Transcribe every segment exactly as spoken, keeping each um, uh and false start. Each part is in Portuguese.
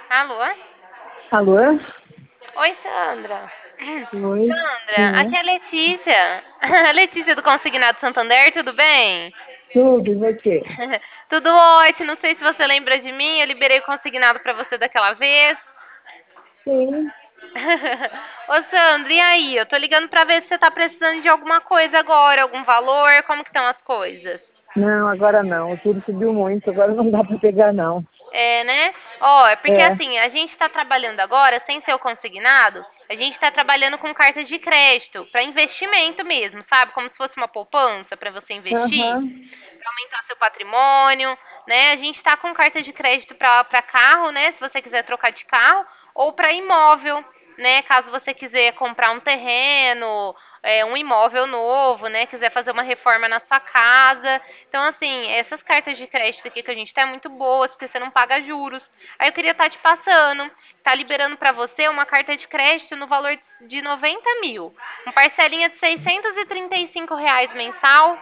Alô? Alô? Oi, Sandra. Oi, Sandra, quem aqui é? é a Letícia. A Letícia do Consignado Santander, tudo bem? Tudo, e você? Tudo ótimo. Não sei se você lembra de mim, eu liberei o consignado pra você daquela vez. Sim. Ô, Sandra, e aí? Eu tô ligando pra ver se você tá precisando de alguma coisa agora, algum valor, como que estão as coisas? Não, agora não. Tudo subiu muito, agora não dá pra pegar, não. É, né? Ó, é porque É. assim, a gente tá trabalhando agora, sem ser o consignado, a gente tá trabalhando com cartas de crédito, pra investimento mesmo, sabe? Como se fosse uma poupança pra você investir, Aham. pra aumentar seu patrimônio, né? A gente tá com carta de crédito pra, pra carro, né? Se você quiser trocar de carro, ou pra imóvel, né? Caso você quiser comprar um terreno, é, um imóvel novo, né? Quiser fazer uma reforma na sua casa. Então, assim, essas cartas de crédito aqui que a gente tem é muito boas, porque você não paga juros. Aí eu queria estar te passando, tá liberando pra você uma carta de crédito no valor de noventa mil. Com parcelinha de seiscentos e trinta e cinco reais mensal.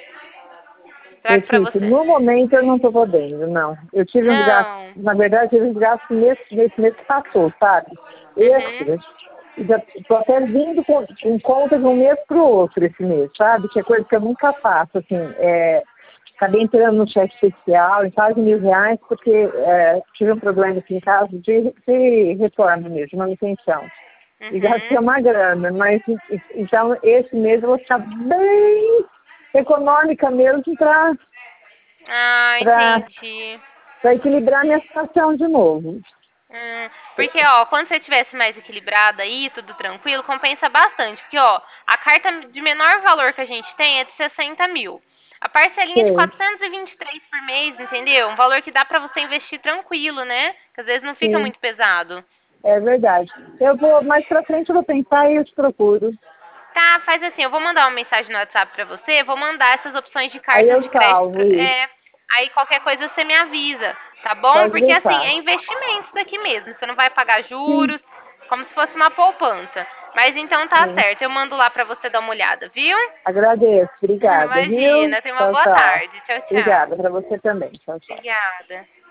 Trago pra Letícia, você. no momento eu não tô podendo, não. Eu tive um gasto, Não. na verdade, eu tive um gasto nesse, nesse mês que passou, sabe? Uhum. Extras. E já tô até vindo com, com conta de um mês pro outro esse mês, sabe? Que é coisa que eu nunca faço, assim. É, acabei entrando no cheque especial em quase mil reais, porque é, tive um problema aqui em casa de, de reforma mesmo, de manutenção. E gastei Uhum. uma grana, mas e- então esse mês eu vou ficar bem econômica mesmo para Ah, para entendi. equilibrar minha situação de novo. Hum, porque, ó, quando você tivesse mais equilibrada aí, tudo tranquilo, compensa bastante. Porque, ó, a carta de menor valor que a gente tem é de sessenta mil. A parcelinha é de Sei, quatrocentos e vinte e três por mês, entendeu? Um valor que dá pra você investir tranquilo, né? Que às vezes não fica sim, muito pesado. é verdade. Eu vou, mais pra frente eu vou pensar e eu te procuro. Tá, faz assim, eu vou mandar uma mensagem no WhatsApp pra você, vou mandar essas opções de Aí cartas eu de crédito. salvo Pra, isso. é, aí qualquer coisa você me avisa, tá bom? Pode Porque assim, deixar. é investimento isso daqui mesmo, você não vai pagar Sim, juros, como se fosse uma poupança. Mas então tá sim. certo, eu mando lá pra você dar uma olhada, viu? Agradeço. Obrigada, viu? Imagina, tenha uma Tchau, boa tchau. tarde. Tchau, tchau. Obrigada para você também. Tchau, tchau. Obrigada.